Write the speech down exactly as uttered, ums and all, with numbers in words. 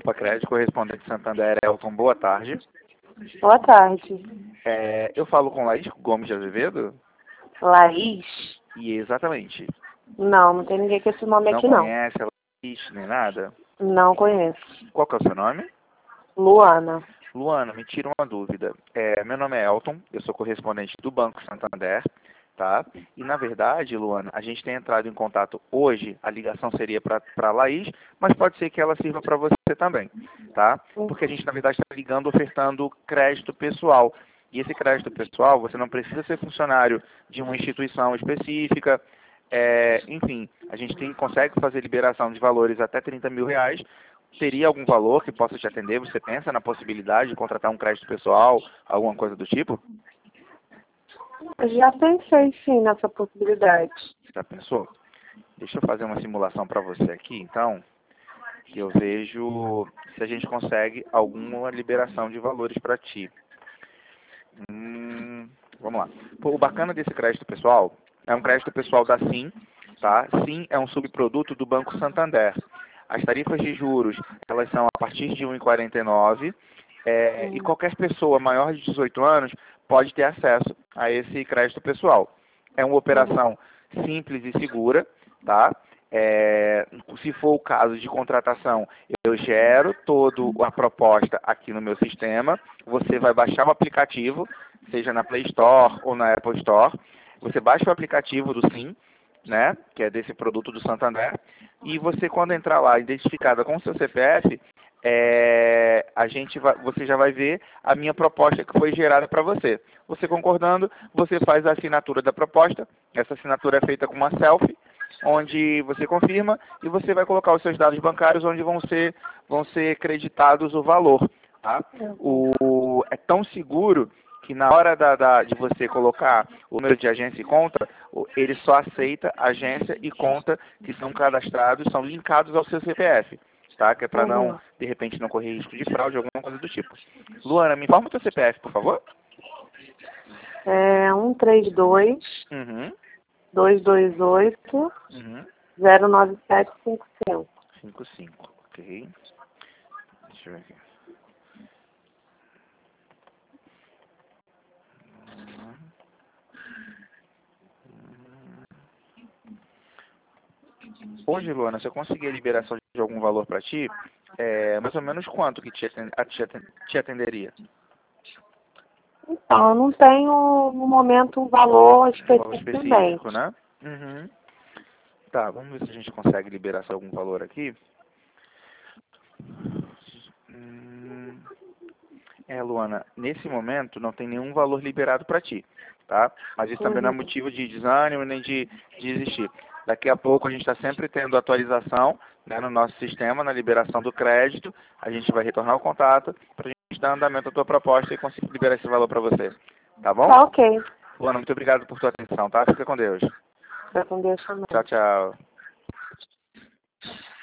Copa Crédito, correspondente Santander, Elton, boa tarde. Boa tarde. É, eu falo com Laís Gomes de Azevedo? Laís? E exatamente. Não, não tem ninguém com esse nome Não aqui, não. conhece a Laís, nem nada? Não conheço. Qual que é o seu nome? Luana. Luana, me tira uma dúvida. É, meu nome é Elton, eu sou correspondente do Banco Santander, tá? E, na verdade, Luana, a gente tem entrado em contato hoje, a ligação seria para a Laís, mas pode ser que ela sirva para você também, tá? Porque a gente, na verdade, está ligando ofertando crédito pessoal. E esse crédito pessoal, você não precisa ser funcionário de uma instituição específica, é, enfim, a gente tem, consegue fazer liberação de valores até trinta mil reais. Teria algum valor que possa te atender? Você pensa na possibilidade de contratar um crédito pessoal, alguma coisa do tipo? Eu já pensei, sim, nessa possibilidade. Já pensou? Deixa eu fazer uma simulação para você aqui, então, que eu vejo se a gente consegue alguma liberação de valores para ti. Hum, vamos lá. Pô, o bacana desse crédito pessoal é um crédito pessoal da Sim, tá? Sim é um subproduto do Banco Santander. As tarifas de juros, elas são a partir de um vírgula quarenta e nove, é, e qualquer pessoa maior de dezoito anos pode ter acesso a esse crédito pessoal. É uma operação simples e segura, tá? É, se for o caso de contratação, eu gero toda a proposta aqui no meu sistema, você vai baixar o aplicativo, seja na Play Store ou na Apple Store, você baixa o aplicativo do Sim, né, que é desse produto do Santander, e você, quando entrar lá, identificada com o seu C P F, é, a gente vai, você já vai ver a minha proposta que foi gerada para você. Você concordando, você faz a assinatura da proposta, essa assinatura é feita com uma selfie, onde você confirma e você vai colocar os seus dados bancários, onde vão ser, vão ser creditados o valor. Tá? O, é tão seguro que na hora da, da, de você colocar o número de agência e conta, ele só aceita agência e conta que são cadastrados, são linkados ao seu C P F, tá? Que é para não, de repente, não correr risco de fraude, alguma coisa do tipo. Luana, me informa o teu C P F, por favor. É um três dois, Uhum. dois dois oito, Uhum. zero nove sete cinco cinco. cinco cinco, ok. Deixa eu ver aqui. Hoje, Luana, se eu conseguir a liberação de algum valor para ti, é mais ou menos quanto que te, aten- a- te aten- te atenderia? Então, eu não tenho, no momento, um valor Um valor específico em mente. específico, né? Uhum. Tá, vamos ver se a gente consegue liberar algum valor aqui. Hum, É, Luana, nesse momento não tem nenhum valor liberado para ti, tá? Mas isso também não é Uhum. motivo de desânimo nem de, de desistir. Daqui a pouco a gente está sempre tendo atualização, né, no nosso sistema, na liberação do crédito. A gente vai retornar o contato para a gente dar andamento à tua proposta e conseguir liberar esse valor para você. Tá bom? Tá ok. Luana, muito obrigado por tua atenção, tá? Fica com Deus. Fica com Deus também. Tchau, tchau.